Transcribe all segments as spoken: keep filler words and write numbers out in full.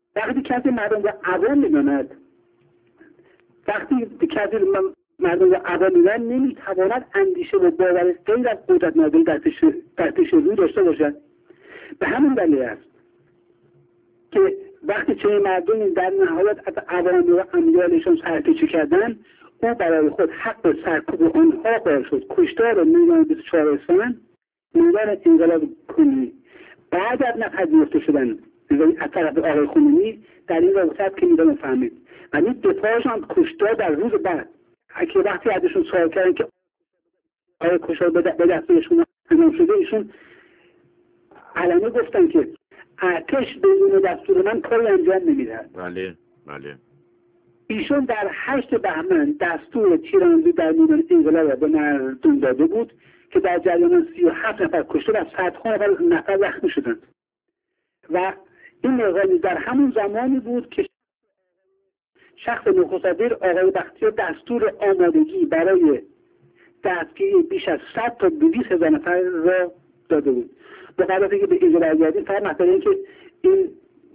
وقتی کسی مردم رو عوام میداند، وقتی کسی مردم رو عوام میداند نمیتواند اندیشه و باور غیر از قدرت مردم در پیش در پیش روی داشته باشد. به همین دلیل است که وقتی چنین مردمی در نهایت از عوام و امیالشان سرپیچی کردن، او برای خود حق سرکوب آنها قائل شد. کشتار میلیون بیست و چهار اسفند میدان انقلاب کلی بعد از نپذیرفته شدن از طرف آقای خمینی در این رابطه که میدان فهمید، ولی دفاعشان کشتار در روز بعد که وقتی ازشون سوال کردن که آیا کشتار به دستورشون انجام شده، ایشون علنی گفتن که ارتش بدون دستور من کاری انجام نمیدهد. بله بله. ایشون در هشت بهمن دستور تیراندازی در میدان انقلاب به مردم داده بود که در جریان سی و هفت نفر کشته و صدها نفر نفر زخمی شدند و این مقامی در همون زمانی بود که شخص نخست وزیر آقای بختیار دستور آمادگی برای دستگیری بیش از صد تا دویست هزار نفر را داده بود. به قدرتی که به اینجا برگردیم فقط مثلا اینکه این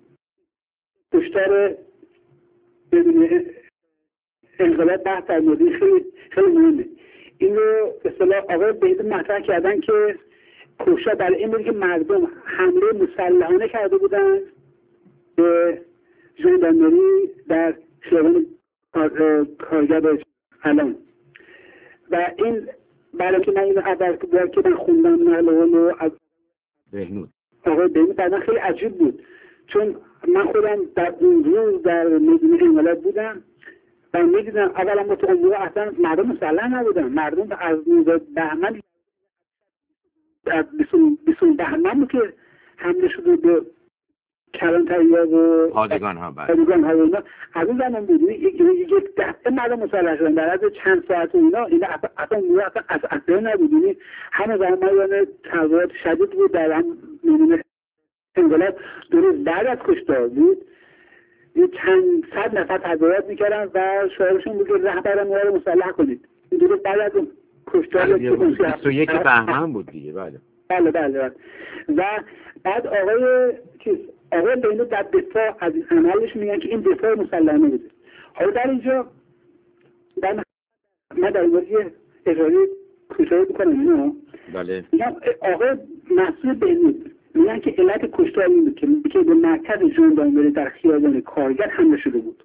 کشتار بدون انقلاب بحث در موردی خیلی خیلی مهمه. این رو به اصطلاح آقای بهیده مطرح کردن که کشتار برای این بود که مردم حمله مسلحانه کرده بودند به ژاندارمری در خیابان کارگر الان و این برای که من این اول که من خوندم نقل قول از بهنود آقای بهنود بعدا خیلی عجیب بود، چون من خودم در اون روز در میدان انقلاب بودم و میدیدم اولا متعمقه اصلا مردم مسلح نبودن. مردم از نوزده بهمن از بیستم بهمن بود که حمله شده به کلانتریا و پادگان ها بعد پادگان ها و اینا از اون زمان بود. یک دسته مردم مسلح شدن در از چند ساعت و اینا اینا اصلا اصلا اصلا اصلا نبود. همه زمان تظاهرات شدید بود در هم میدون انقلاب. دو روز بعد از کشتار بود یه چند صد نفر تظاهرات میکردن و شعارشون بود که رهبر ما رو مسلح کنید. این دو روز بعد از اون کشتار بیست و یک بهمن بود دیگه. بله بله بله. و بعد آقای چیز آقای بهنود در دفاع از این عملش میگن که این دفاع مسلحانه بوده. حالا در اینجا در من در اینجا اشاره کوتاهی بکنم اینا. بله. میگم آقای مسعود بهنود میگن که علت کشتار این بود که که به مرکز ژاندارمری در خیابان کارگر حمله شده بود.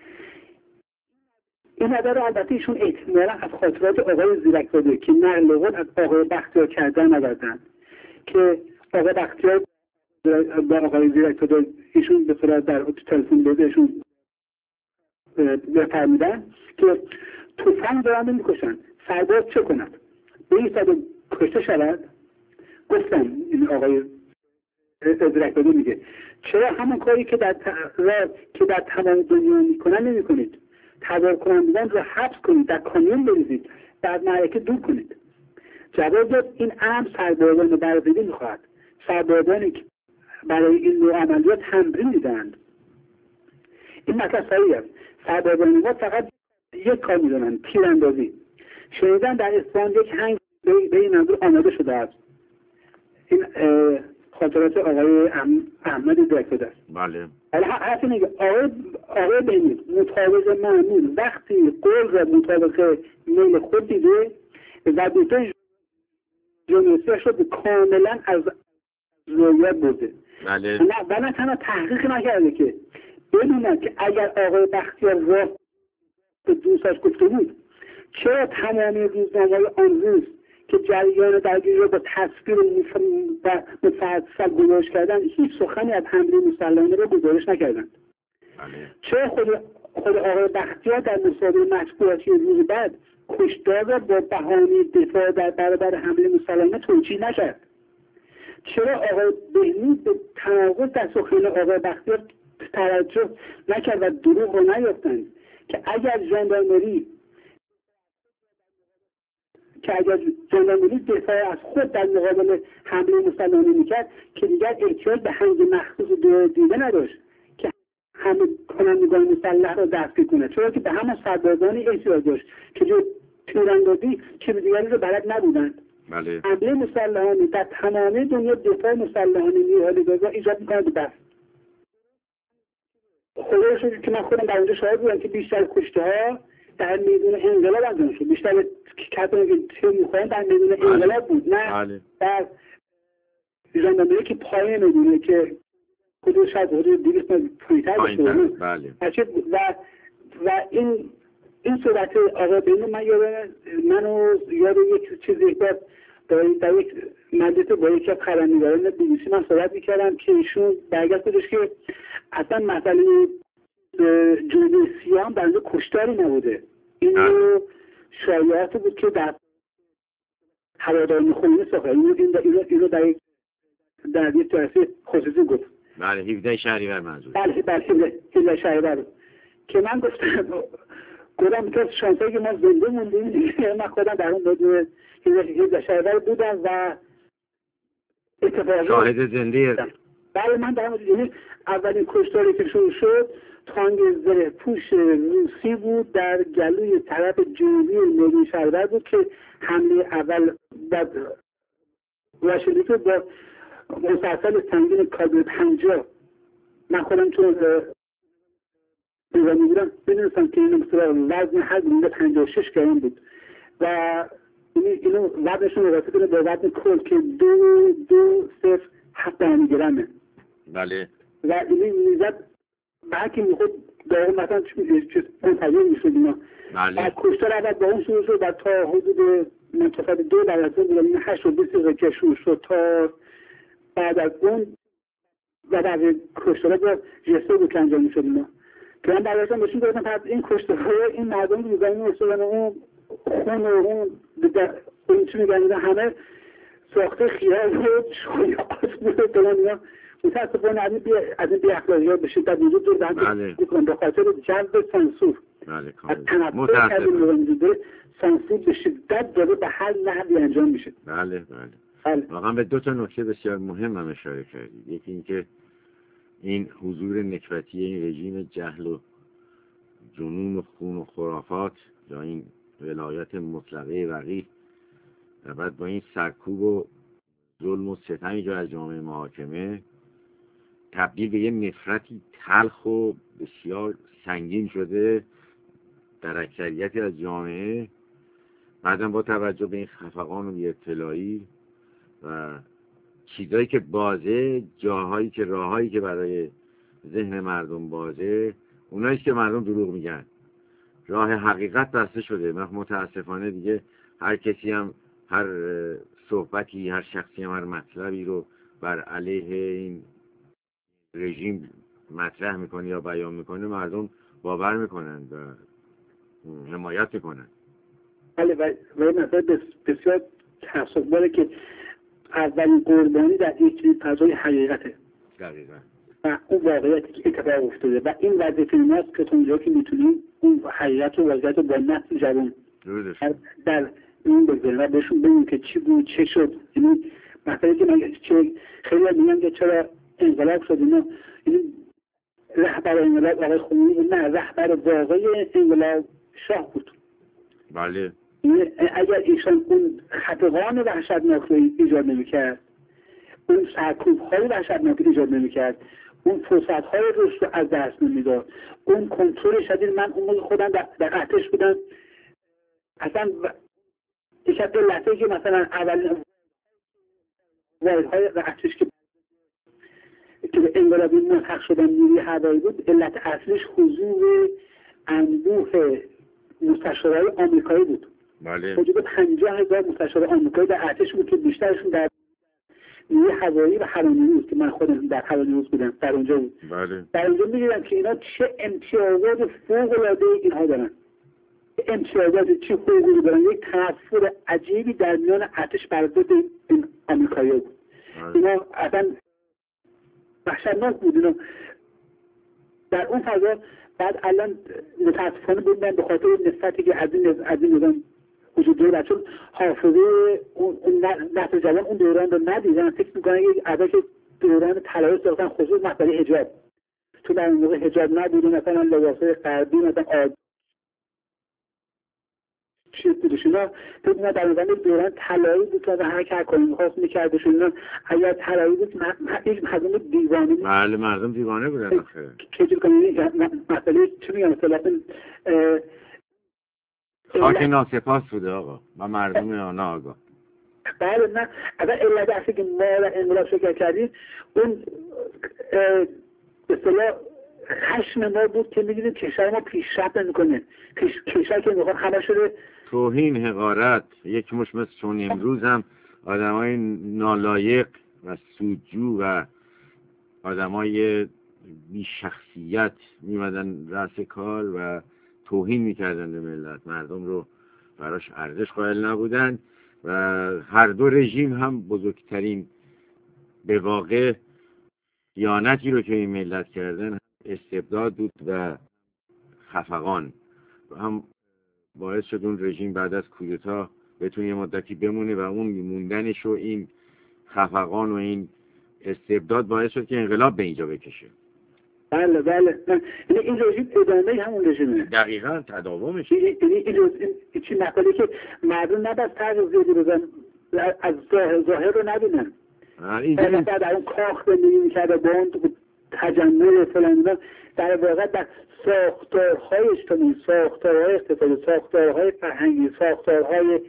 این نظر البته ایشون احتمالا از خاطرات آقای زیرک‌زاده که نقل قول از آقای بختیار کردن نوردن که آقای بختیار با آقای زیرک‌زاده ایشون به صورت در تلفن بهشون بفرمودن که تفنگ دارن میکشن، سرباز چه کند؟ به این سبب کشته شود؟ گفتن این آقای زیرک‌زاده میگه چرا همون کاری که در را که در تمام دنیا میکنن نمیکنید؟ تظاهر کنندگان را حبس کنید، در کامیون بریزید، بعد معرکه دور کنید. جواب داد این امر سربازان برزیدی میخواهد. سربازانی که برای این نوع عملیات تمرین دیدند. این مطلب صحیح است. سربازان ما فقط یک کار میدونن، تیراندازی. شنیدن در اصفهان یک هنگ به این منظور آماده شده است. این خاطرات آقای احمد زیرک‌زاده است. بله. حالا حرف میگه آقای آقای بهنود مطابق معمول وقتی قول را مطابق میل خود دیده و دوتای جنسی شد کاملا از رویت بوده. بله. و نه تنها تحقیق نکرده که بدوند که اگر آقای بختیار راه به دوستش گفته بود چرا تمامی روزنامه‌های آن روز که جریان درگیری را با تصویر و مفصل گزارش کردن هیچ سخنی از حمله مسلحانه را گزارش نکردند. بله. چرا خود خود آقای بختیار در مصاحبه مطبوعاتی روز بعد کشتار را با بهانه دفاع در برابر حمله مسلحانه توجیه نکرد؟ چرا آقای بهنود به تناقض در سخن آقای بختیار توجه نکرد و دروغ را نیافتند که اگر ژاندارمری که اگر ژاندارمری دفاع از خود در مقابل حمله مسلحانه میکرد که دیگر احتیاج به هنگ مخصوص دور دیده نداشت که همه کنندگان مسلح را دستگیر کنه، چرا که به همه سربازانی احتیاج داشت که جو تیراندازی چیز دیگری را بلد نبودند. بله. حمله مسلحانه در تمام دنیا دفاع مسلحانه نیروهای غذا ایجاد میکنه به دست. خودش که من خودم در اونجا شاهد بودم که بیشتر کشته ها در میدون انقلاب انجام شد. بیشتر کسانی که تیر میخورن در میدون انقلاب بود، نه در ژاندارمری که پایین میدونه که حدود شاید حدود دویست متر پایین‌تر باشه. و و این این صورت آقا بینو من یاد منو یاد یک چیزی یک بار در یک مجلس با یکی از خبرنگاران بی بی سی من صحبت میکردم که ایشون برگشت گفتش که اصلا مسئله جنوب سیاه در اونجا کشتاری نبوده. این شایعاتی بود که در هواداران خمینی ساخته. اینو اینو اینو در یک در یک جلسه خصوصی گفت. بله هفده شهریور منظور. بله بله هفده شهریور که من گفتم گفتم که شانسی که ما زنده موندیم دیگه. من خودم در اون بدون هفده شهریور بودم و اتفاقی شاهد زنده. بله من در اون اولین کشتاری که شروع شد تانگ زره پوش روسی بود در گلوی طرف جنوبی میدون شهریور بود که حمله اول بعد واشنگتن با مسلسل سنگین کالیبر پنجاه من خودم چون نگاه می‌کردم می‌دونستم که اینو مثلا وزن هر گلوله پنجاه و شش گرم بود و اینو وزنشون رو راسته کنه با وزن کل که دو دو صفر هفت گرمه. بله. و اینو میزد بعد میخود داره مثلا چیز منتظر میشد اینا. بله. و کشتار اول با اون شروع شد و تا حدود منتصف دو درجه بود این هشت و بیست دقیقه که شروع شد تا بعد از اون و بعد کشتار با جسته بود که انجام میشد اینا که من برایشان باشیم دارم پس این کشتارهای این مردم بود و این اصلا اون خون و اون اون چی میگن همه ساخته خیال بود شایعات بود دارم اینا متاسفانه از این بی اخلاقی ها بشه در وجود دور دارم بکنم به خاطر جذب سانسور از تنفر کردیم سانسور به شدت داره به هر نحوی انجام میشه. بله بله واقعا به دو تا نکته بسیار مهم هم اشاره کردید. یکی اینکه این حضور نکبتی این رژیم جهل و جنون و خون و خرافات یا این ولایت مطلقه وقیح و بعد با این سرکوب و ظلم و ستمی که از جامعه محاکمه تبدیل به یه نفرتی تلخ و بسیار سنگین شده در اکثریتی از جامعه. بعدم با توجه به این خفقان و بی اطلاعی و چیزایی که بازه، جاهایی که راهایی که برای ذهن مردم بازه، اونایی که مردم دروغ میگن. راه حقیقت بسته شده. متاسفانه دیگه هر کسی هم هر صحبتی، هر شخصی هم هر مطلبی رو بر علیه این رژیم مطرح میکنه یا بیان میکنه مردم باور میکنن و حمایت میکنن. بله و این مسئله بسیار تأسف‌باره که اولین قربانی در این چیز فضای حقیقته. دقیقاً. و اون واقعیتی که اتفاق افتاده و این وظیفه ماست که اونجا که میتونیم اون حقیقت و واقعیت رو با نسل جوان در این بگذاریم و بهشون بگیم که چی بود چه شد. یعنی مثلا که من چه خیلی میگن که چرا انقلاب شد اینا، این رهبر انقلاب آقای خمینی نه، رهبر واقعی انقلاب شاه بود. بله. اگر ایشان اون خفقان وحشتناک رو ایجاد نمی‌کرد، اون سرکوب‌های وحشتناک ایجاد نمی‌کرد، اون فرصت‌های رشد رو از دست نمی‌داد، اون کنترل شدید من اون خودم در ارتش بودم اصلا یک از لحظه‌ای که مثلا اول واحدهای ارتش که که به انقلابی ملحق شدن نیروی هوایی بود، علت اصلیش حضور انبوه مستشارهای آمریکایی بود. بله. حدود پنجاه هزار مستشار آمریکایی در ارتش بود که بیشترشون در نیروی هوایی و هوانیمی بود که من خودم در هوانیمی بودم در اونجا بود. بله. در اونجا می‌دیدم که اینا چه امتیازات فوق‌العاده اینها دارن. امتیازات چه حقوقی دارن. یک تنفر عجیبی در میان ارتش بر ضد این آمریکایی‌ها بود. اینا اصلا وحشتناک بود. اینا در اون فضا بعد الان متاسفانه بودن به خاطر نسبتی که از این از این نظام وجود داره، چون حافظه اون نسل جوان اون دوران رو ندیدن، فکر میکنن یک ازش دوران طلایی ساختن، خصوص مسئله حجاب. تو در اون موقع حجاب نبوده، مثلا لباسای غربی مثلا آد چیز بودشون ها بدون در نظر دوران طلایی بود که هر که هر کاری میخواست میکردشون. اگر طلایی بود هیچ مردم دیوانه بود. بله مردم دیوانه بودن آخه که جور کنید مسئله چی میگم مثلا خاک ناسپاس بوده آقا و مردم ناآگاه. بله نه اگر علت اصلی که ما و انقلاب شکل کردیم اون به اصطلاح خشم ما بود که می‌دیدیم کشور ما پیشرفت نمی‌کنه. کشور که می‌خواد همه شده توهین، حقارت، یک مش مثل چون امروز هم آدمای نالایق و سودجو و آدمای بی شخصیت میمدن رأس کار و توهین میکردن به ملت، مردم رو براش ارزش قائل نبودن و هر دو رژیم هم بزرگترین به واقع خیانتی رو که این ملت کردن استبداد بود و خفقان هم باعث شد اون رژیم بعد از کودتا بتونه یه مدتی بمونه و اون موندنش و این خفقان و این استبداد باعث شد که انقلاب به اینجا بکشه. بله بله یعنی این رژیم ادامه همون رژیمه. دقیقاً تداومش. یعنی این این چی مقاله که مردم نباید فرق زیادی بزن از ظاهر رو نبینن. اینجا بعد اون کاخ زندگی میکرده با اون تجمع فلان در واقع در ساختارهای اجتماعی، ساختارهای اقتصادی، ساختارهای فرهنگی، ساختارهای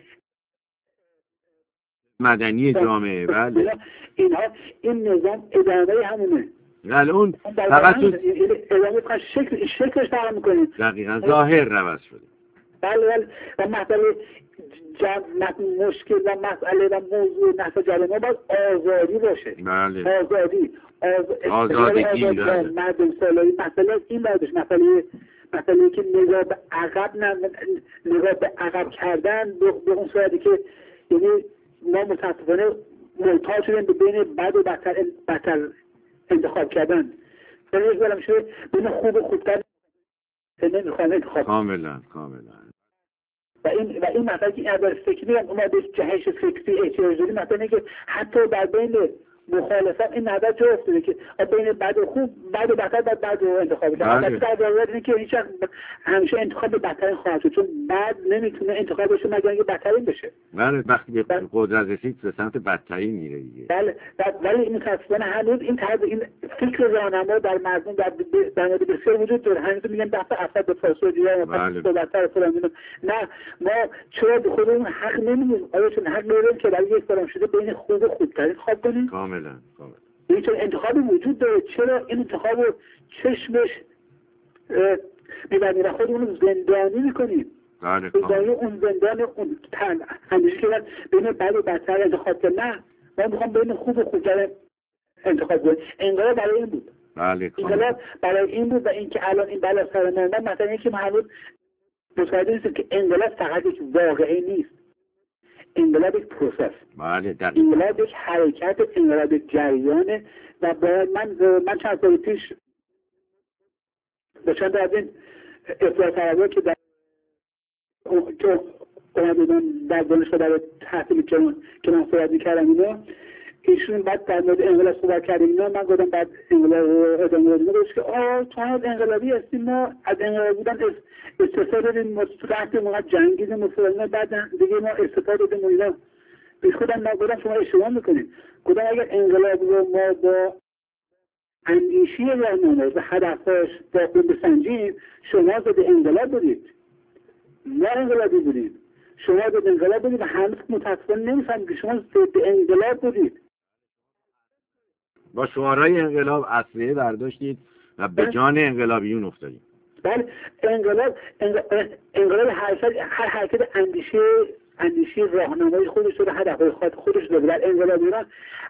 مدنی جامعه بله اینها این نظام ادامه همونه. بله اون فقط تو ادامه فقط شکل شکلش تغییر میکنه. دقیقاً ظاهر عوض شده. بله بله و مسئله مشکل و مسئله و موضوع نحو جلمه باید آزادی باشه. بله آزادی آز... آزادی مردم سالاری مسئله این بردش مسئله مسئله که نگاه به عقب نه نگاه به عقب کردن به اون صورتی که یعنی ما متاسفانه محتاج شدیم به بین بد و بدتر بدتر انتخاب کردن. فرض برم شده بین خوب و خوبتر نمیخوام انتخاب. کاملا کاملا. و این و این مثلا که اول فکری میگم اومده جهش فکری احتیاج داریم مثلا که حتی در بین مخالفان این نظر جا افتاده که بین بد و خوب بد و بدتر باید بد رو انتخاب کنیم. در واقع اینه که هیچ همیشه انتخاب بدترین خواهد شد چون بد نمیتونه انتخاب بشه مگر اینکه بدترین بشه. بله وقتی به قدرت رسید به سمت بدترین میره دیگه. بله ولی این متاسفانه هنوز این طرز این فکر راهنما در مردم در در مورد بسیار وجود داره. هنوز میگن دفعه اصلا به فاصله دیگه بدتر فلان نه ما چرا به خودمون حق نمیدیم؟ آیا چون حق داریم که برای یک فرام شده بین خوب و خوبترین خواب کنیم؟ کاملا کاملا. این چون انتخابی وجود داره چرا این انتخاب رو چشمش میبریم و خودمون زندانی میکنیم؟ بله کاملا. اون زندان اون تن اندیشه که بین بد و بدتر انتخاب کنیم نه ما میخوام بین خوب و خوبتر انتخاب کنیم. انقلاب برای این بود. بله انقلاب برای این بود و اینکه الان این بلا سر ما مثلا اینکه ما هنوز متوجه نیستیم که انقلاب فقط یک واقعه نیست. انقلاب یک پروسس. بله دقیقاً. انقلاب یک حرکت، انقلاب یک جریانه و باید من من چند سال پیش به چند از این اصلاح طلبها که در که اومدن در دانشگاه در تحصیل که من که من صحبت می‌کردم اینا ایشون بعد در مورد انقلاب صحبت کردیم اینا من گفتم بعد انقلاب ادامه دادیم گفتش که آه تو از انقلابی هستیم ما از انقلاب بودن استفاده دادیم ما تو رفتیم ما جنگیدیم مثلا بعد دیگه ما استفاده دادیم اینا بیش خودم من گفتم شما اشتباه میکنید. گفتم اگر انقلاب رو ما با اندیشی راهنما و هدفش با اون بسنجیم شما ضد انقلاب بودید ما انقلابی بودیم شما ضد انقلاب بودید و هنوز متاسفانه نمیفهمید که شما ضد انقلاب بودید. با شعارهای انقلاب اسلحه برداشتید و به جان انقلابیون افتادید. بله انقلاب انقلاب حرکت هر حرکت اندیشه اندیشه راهنمای خودش رو هدفهای خود خودش داره. در انقلاب ایران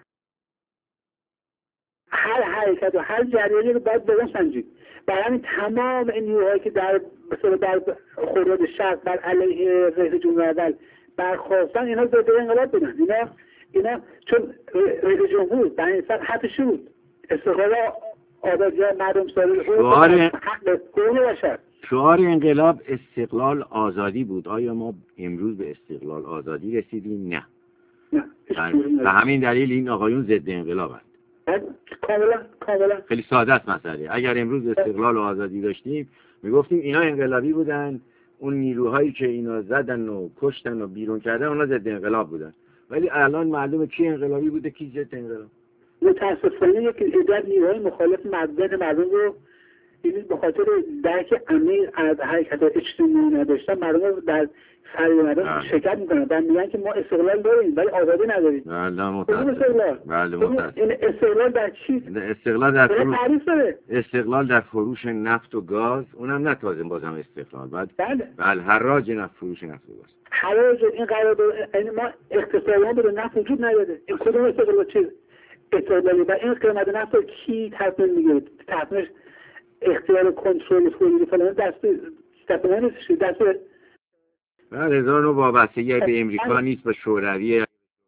هر حرکت و هر جریانی رو باید بگم سنجید. برای همین تمام این نیروهایی که در مثلا در خرداد شرق بر علیه رئیس جمهور اول برخاستن اینا ضد انقلاب بودن. اینا اینا چون رئیس جمهور در این سال حتی بود استقلال آزادی مردم سالاری شعار حق قوم بشر. شعار انقلاب استقلال آزادی بود. آیا ما امروز به استقلال آزادی رسیدیم؟ نه. نه. به همین دلیل این آقایون ضد انقلاب هست. کاملا کاملا. خیلی ساده است مسئله. اگر امروز استقلال و آزادی داشتیم میگفتیم اینا انقلابی بودن اون نیروهایی که اینا زدن و کشتن و بیرون کردن اونا ضد انقلاب بودن، ولی الان معلومه کی انقلابی بوده کی ضد انقلاب. متاسفانه یک عده نیروهای مخالف مردم مردم رو این به خاطر درک عمیق از حرکت اجتماعی نداشتن مردم رو در فرهنگ مردم شکست میکنن و میگن که ما استقلال داریم ولی آزادی نداریم. بله متاسفم. بله متاسفم. این استقلال در چی؟ استقلال در فروش استقلال در فروش نفت و گاز، اونم نه تازه بازم استقلال. بعد بله بله حراج نفت، فروش نفت و گاز. حراج این قرارداد یعنی ما اقتصادیان به نفت وجود نداره. این کدوم استقلال چیز؟ استقلالی و این قیمت نفت رو کی تصمیم میگیره؟ تصمیمش اختیار کنترل تولید فلان دست دست ما نیست، دست بله هزار و وابستگی به امریکا نیست، به شوروی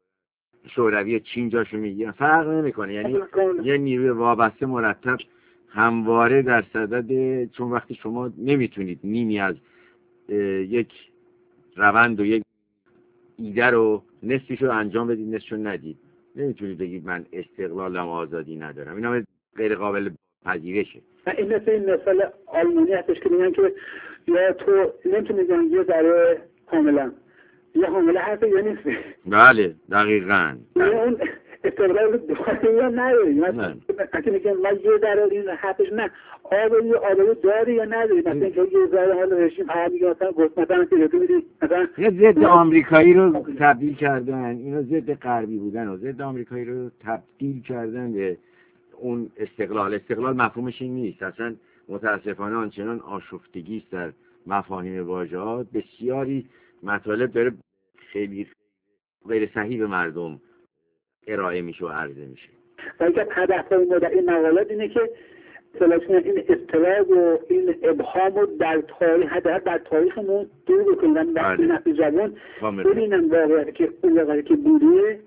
شوروی چین جاشو میگیرن، فرق نمیکنه. یعنی یه نیروی وابسته مرتب همواره در صدد، چون وقتی شما نمیتونید نیمی از یک روند و یک ایده رو نصفشو انجام بدید نصفشو ندید، نمیتونید بگید من استقلالم آزادی ندارم. اینا غیر قابل پذیرشه. این مثل این مثال آلمانی هستش که میگن که یا تو نمیتونی میگن یه ذره حامله یه حامله هست یا نیست. بله دقیقاً. اون استقلال داری یا نداری. مثلا اگه میگن من یه ذره این حرفش نه آبی آبی داری یا نداری. مثلا اینکه یه ذره حال رژیم هم میگه مثلا گفت مثلا که تو میدی مثلا یه ضد آمریکایی رو تبدیل کردن، اینا ضد غربی بودن و ضد آمریکایی رو تبدیل کردن به اون استقلال. استقلال مفهومش این نیست اصلا. متاسفانه آنچنان آشفتگی است در مفاهیم واژه‌ها، بسیاری مطالب داره خیلی غیر صحیح به مردم ارائه میشه و عرضه میشه. بلکه هدف ما در این مقالات اینه که این اضطراب و این ابهام رو در تاریخ حداقل در تاریخمون دور بکنیم و این نفی جوان ببینن واقعا که اون واقعا که بوده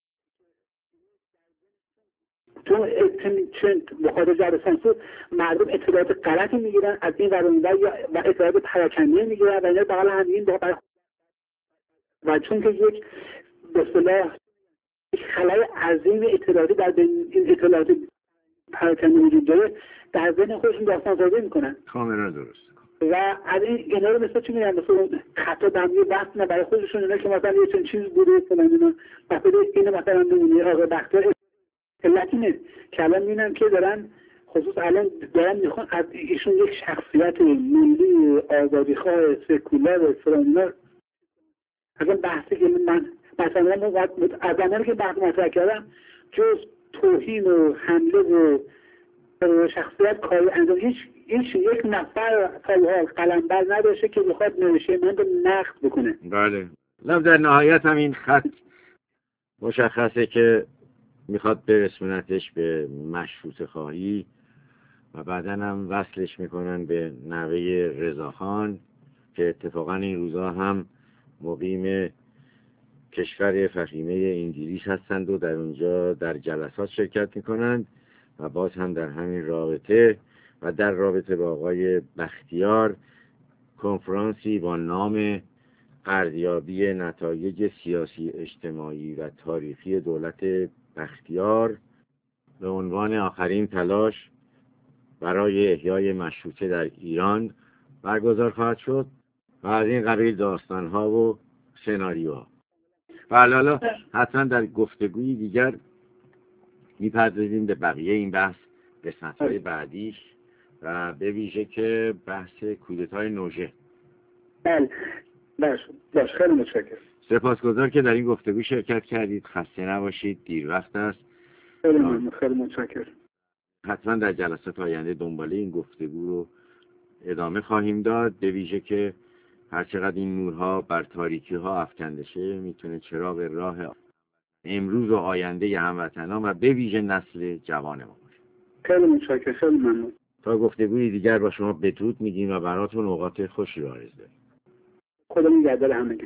چون چون بخاطر جبر سانسور مردم اطلاعات غلطی میگیرن از این ورانور و اطلاعات پراکنده میگیرن و اینا بغل همین با و چون که یک به اصطلاح خلای عظیم اطلاعاتی در این اطلاعات پراکنده وجود داره در ذهن خودشون داستان سازی میکنن. کاملا درست. و از این اینا رو مثلا چی میگن مثلا خطا دمی وقت نه برای خودشون اینا که مثلا یه چنین چیز بوده فلان اینا مثلا اینو مثلا نمونه آقا بختیار علت اینه که الان میبینم که دارن خصوص الان دارن میخوان از ایشون یک شخصیت ملی آزادیخواه سکولار فلان اصلا بحثی که من مثلا از زمانی که بحث مطرح کردم جز توهین و حمله و شخصیت کاری انجام هیچ هیچ یک نفر فعال قلمبر نداشته که بخواد نوشته من رو نقد بکنه. بله لب در نهایت هم این خط مشخصه که میخواد برسونتش به مشروطه خواهی و بعداً هم وصلش میکنن به نوه رضاخان که اتفاقا این روزا هم مقیم کشور فخیمه انگلیس هستند و در اونجا در جلسات شرکت میکنند و باز هم در همین رابطه و در رابطه با آقای بختیار کنفرانسی با نام ارزیابی نتایج سیاسی اجتماعی و تاریخی دولت بختیار به عنوان آخرین تلاش برای احیای مشروطه در ایران برگزار خواهد شد و از این قبیل داستان‌ها و سناریوها. بله حالا حتما در گفتگوی دیگر میپردازیم به بقیه این بحث قسمت‌های بعدیش و به ویژه که بحث کودتای نوژه. بله باش باش خیلی متشکرم. سپاسگزار که در این گفتگو شرکت کردید. خسته نباشید، دیر وقت است. خیلی ممنون، خیلی متشکرم. حتما در جلسات آینده دنباله این گفتگو رو ادامه خواهیم داد، به ویژه که هرچقدر این نورها بر تاریکی ها افکنده شه میتونه چراغ راه امروز و آینده هموطنان و به ویژه نسل جوان ما باشه. خیلی متشکرم، خیلی ممنون. تا گفتگوی دیگر با شما بدرود میگیم و براتون اوقات خوشی رو آرزو داریم. خدا نگهدار همگی.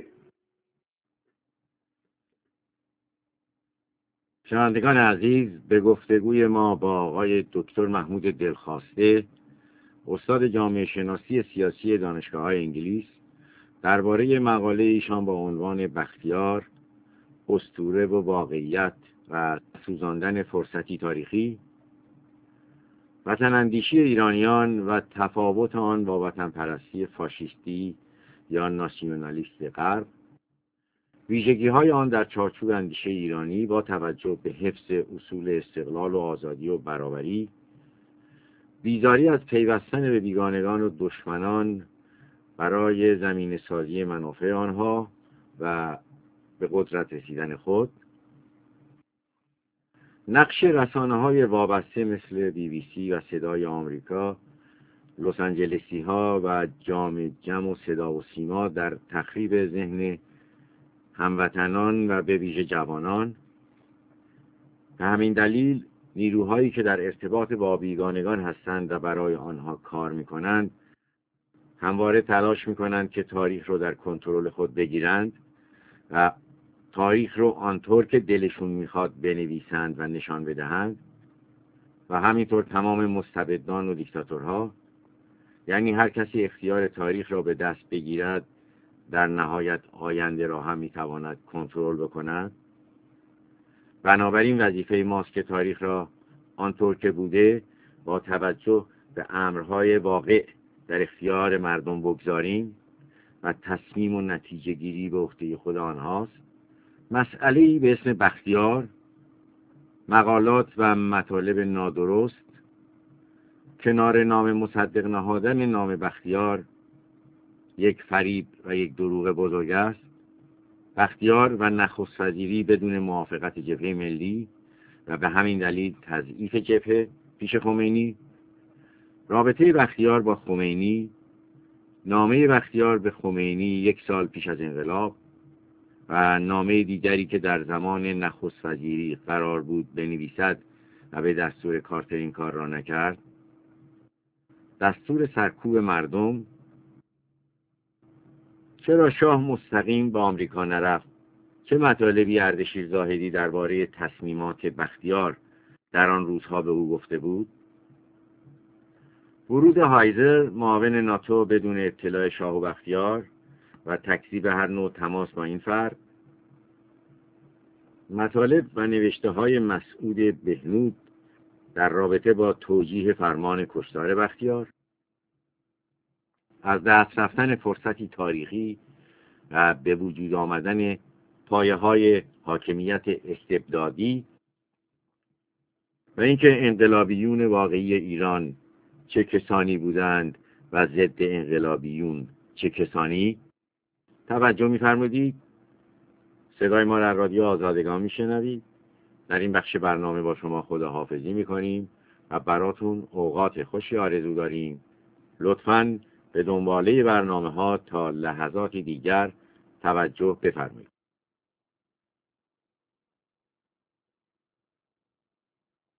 شنوندگان عزیز، به گفتگوی ما با آقای دکتر محمود دلخواسته، استاد جامعه شناسی سیاسی دانشگاه‌های انگلیس، درباره مقاله ایشان با عنوان بختیار، اسطوره و واقعیت و سوزاندن فرصتی تاریخی، وطن اندیشی ایرانیان و تفاوت آن با وطن پرستی فاشیستی یا ناسیونالیست غرب، ویژگی‌های آن در چارچوب اندیشه ایرانی با توجه به حفظ اصول استقلال و آزادی و برابری، بیزاری از پیوستن به بیگانگان و دشمنان برای زمین سازی منافع آنها و به قدرت رسیدن خود، نقش رسانه‌های وابسته مثل بی بی سی و صدای آمریکا، لس آنجلسی ها و جام جم و صدا و سیما در تخریب ذهن هموطنان و به ویژه جوانان. به همین دلیل نیروهایی که در ارتباط با بیگانگان هستند و برای آنها کار می‌کنند همواره تلاش می‌کنند که تاریخ رو در کنترل خود بگیرند و تاریخ رو آنطور که دلشون میخواد بنویسند و نشان بدهند و همینطور تمام مستبدان و دیکتاتورها، یعنی هر کسی اختیار تاریخ را به دست بگیرد در نهایت آینده را هم میتواند کنترل بکند. بنابراین وظیفه ماست که تاریخ را آنطور که بوده با توجه به امرهای واقع در اختیار مردم بگذاریم و تصمیم و نتیجه گیری به عهده خود آنهاست. مسئله‌ای به اسم بختیار، مقالات و مطالب نادرست، کنار نام مصدق نهادن نام بختیار یک فریب و یک دروغ بزرگ است. بختیار و نخست وزیری بدون موافقت جبهه ملی و به همین دلیل تضعیف جبهه پیش خمینی، رابطه بختیار با خمینی، نامه بختیار به خمینی یک سال پیش از انقلاب و نامه دیگری که در زمان نخست وزیری قرار بود بنویسد و به دستور کارتر این کار را نکرد، دستور سرکوب مردم. چرا شاه مستقیم با آمریکا نرفت؟ چه مطالبی اردشیر زاهدی درباره تصمیمات بختیار در آن روزها به او گفته بود؟ ورود هایزر معاون ناتو بدون اطلاع شاه و بختیار و تکذیب هر نوع تماس با این فرد، مطالب و نوشته های مسعود بهنود در رابطه با توجیه فرمان کشتار بختیار، از دست رفتن فرصتی تاریخی و به وجود آمدن پایه های حاکمیت استبدادی و اینکه انقلابیون واقعی ایران چه کسانی بودند و ضد انقلابیون چه کسانی. توجه می‌فرمودید؟ صدای ما در رادیو آزادگان میشنوید. در این بخش برنامه با شما خداحافظی میکنیم و براتون اوقات خوشی آرزو داریم. لطفاً به دنباله برنامه ها تا لحظاتی دیگر توجه بفرمایید.